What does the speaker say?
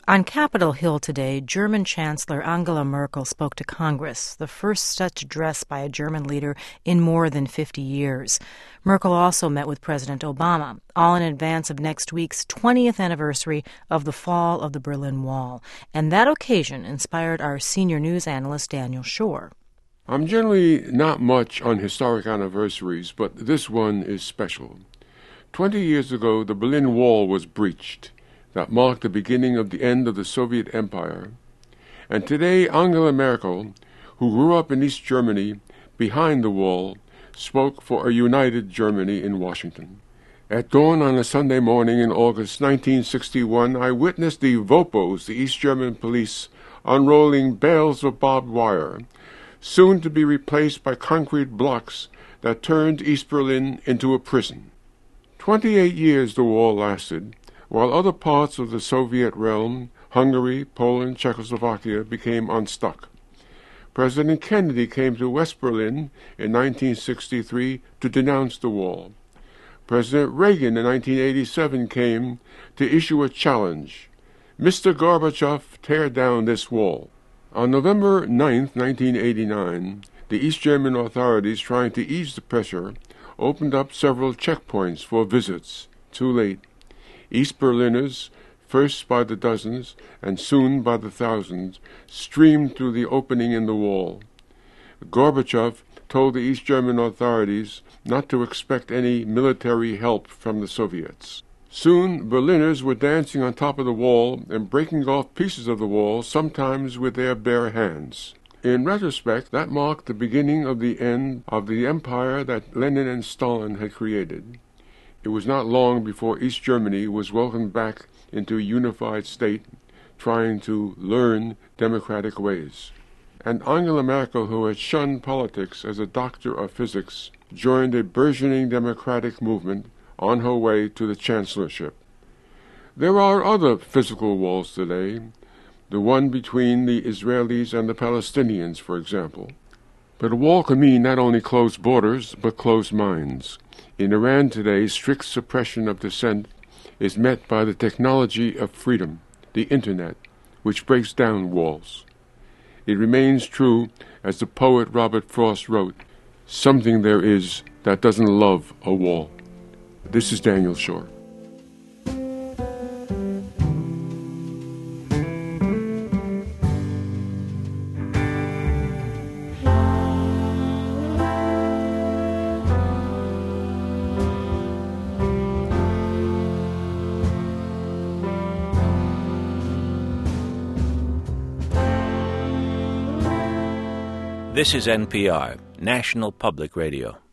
On Capitol Hill today, German Chancellor Angela Merkel spoke to Congress, the first such address by a German leader in more than 50 years. Merkel also met with President Obama, all in advance of next week's 20th anniversary of the fall of the Berlin Wall. And that occasion inspired our senior news analyst Daniel Shore. I'm generally not much on historic anniversaries, but this one is special. 20 years ago, the Berlin Wall was breached. That marked the beginning of the end of the Soviet Empire. And today, Angela Merkel, who grew up in East Germany, behind the wall, spoke for a united Germany in Washington. At dawn on a Sunday morning in August 1961, I witnessed the Vopos, the East German police, unrolling bales of barbed wire, soon to be replaced by concrete blocks that turned East Berlin into a prison. 28 years the wall lasted, while other parts of the Soviet realm, Hungary, Poland, Czechoslovakia, became unstuck. President Kennedy came to West Berlin in 1963 to denounce the wall. President Reagan in 1987 came to issue a challenge. Mr. Gorbachev, tear down this wall. On November 9, 1989, the East German authorities, trying to ease the pressure, opened up several checkpoints for visits. Too late. East Berliners, first by the dozens and soon by the thousands, streamed through the opening in the wall. Gorbachev told the East German authorities not to expect any military help from the Soviets. Soon, Berliners were dancing on top of the wall and breaking off pieces of the wall, sometimes with their bare hands. In retrospect, that marked the beginning of the end of the empire that Lenin and Stalin had created. It was not long before East Germany was welcomed back into a unified state, trying to learn democratic ways. And Angela Merkel, who had shunned politics as a doctor of physics, joined a burgeoning democratic movement on her way to the chancellorship. There are other physical walls today, the one between the Israelis and the Palestinians, for example. But a wall can mean not only closed borders, but closed minds. In Iran today, strict suppression of dissent is met by the technology of freedom, the Internet, which breaks down walls. It remains true, as the poet Robert Frost wrote, something there is that doesn't love a wall. This is Daniel Shore. This is NPR, National Public Radio.